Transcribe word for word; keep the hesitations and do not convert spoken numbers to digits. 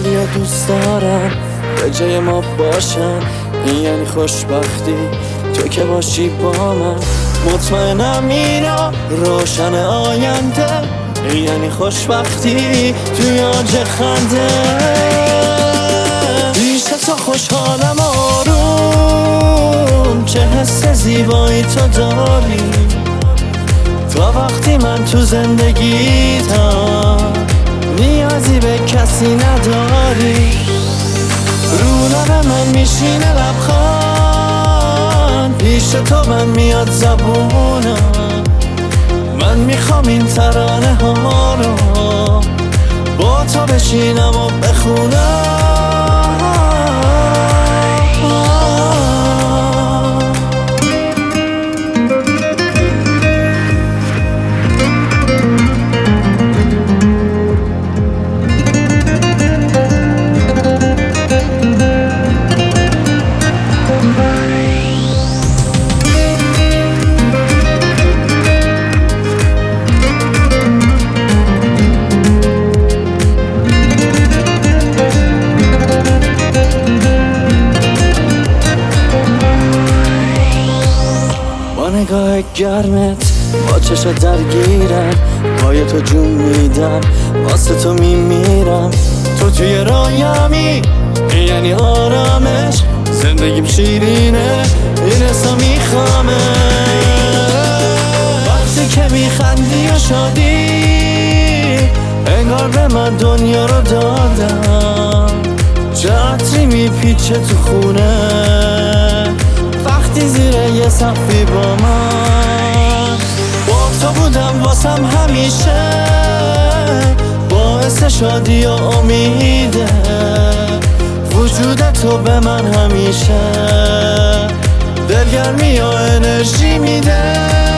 خیلی ها دوست دارن به جای ما باشن، این یعنی خوشبختی تو که باشی با من. مطمئنم اینا روشن آینده، این یعنی خوشبختی توی آج خنده. پیش تو خوشحالم آروم، چه حس زیبایی تو داری. تا وقتی من تو زندگیتم نیازی به کسی نداری. رو لب من میشینه لبخند، پیش تو من میاد زبونم. من میخوام این ترانه ها رو با تو بشینم و بخونم. نگاه گرمت با چشا درگیرم، پای تو جون میدم واسه تو میمیرم. تو توی رایمی یعنی آرامش، زندگیم شیرینه این حسا میخوامه. وقتی که میخندی و شادی انگار به من دنیا رو دادم. چه عطری میپیچه تو خونه وقتی زیر یه سقفی با من. با تو بودم واسم همیشه، باعث شادی و امیده. وجود تو به من همیشه دلگرمی و انرژی میده.